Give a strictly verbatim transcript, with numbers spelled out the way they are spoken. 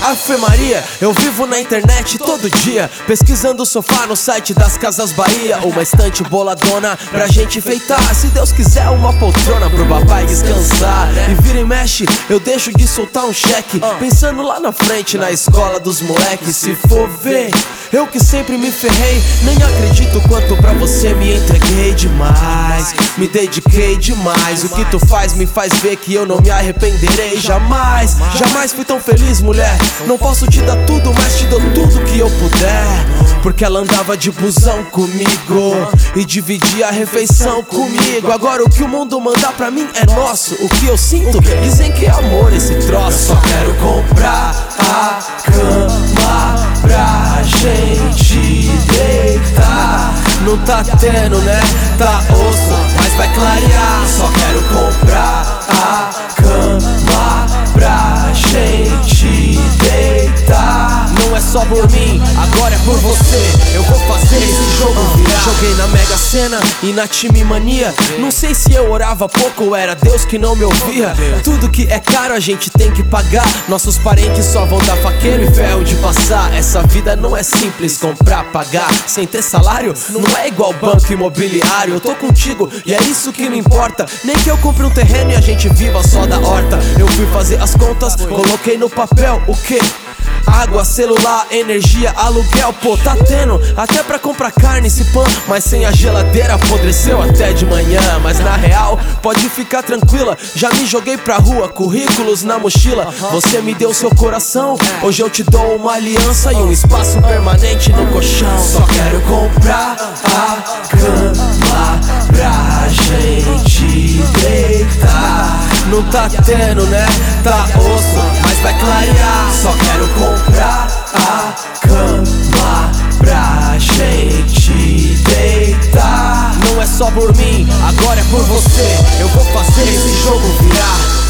Ave Maria, eu vivo na internet todo dia, pesquisando o sofá no site das Casas Bahia. Uma estante boladona pra gente enfeitar, se Deus quiser uma poltrona pro papai descansar. E vira e mexe, eu deixo de soltar um cheque, pensando lá na frente na escola dos moleques. Se for ver, eu que sempre me ferrei, nem acredito quanto pra você me entreguei demais, me dediquei demais. O que tu faz me faz ver que eu não me arrependerei jamais. Jamais fui tão feliz, mulher. Não posso te dar tudo, mas te dou tudo que eu puder. Porque ela andava de busão comigo e dividia a refeição comigo. Agora o que o mundo mandar pra mim é nosso. O que eu sinto, dizem que é amor esse troço. Eu só quero comprar a cama pra gente deitar. Não tá tendo, né? Tá osso, mas vai clarear. Só quero comprar a cama pra gente deitar. Não é só por mim, agora é por você. Eu vou fazer esse jogo virar. Joguei na Mega Sena e na Time Mania. Não sei se eu orava pouco ou era Deus que não me ouvia. Tudo que é caro a gente tem que pagar. Nossos parentes só vão dar faqueiro e ferro de passar. Essa vida não é simples, comprar, pagar sem ter salário não é igual banco imobiliário. Eu tô contigo e é isso que me importa. Nem que eu compre um terreno e a gente viva só da horta. Eu fui fazer as contas, coloquei no papel o que? Água, celular, energia, aluguel, pô, tá tendo até pra comprar carne esse pão. Mas sem a geladeira apodreceu até de manhã. Mas na real, pode ficar tranquila, já me joguei pra rua, currículos na mochila. Você me deu seu coração, hoje eu te dou uma aliança e um espaço permanente no colchão. Só quero comprar a cama pra gente deitar. Não tá tendo, né? Tá osso, mas vai clarear. Só quero comprar a cama pra gente deitar. Não é só por mim, agora é por você. Eu vou fazer esse jogo virar.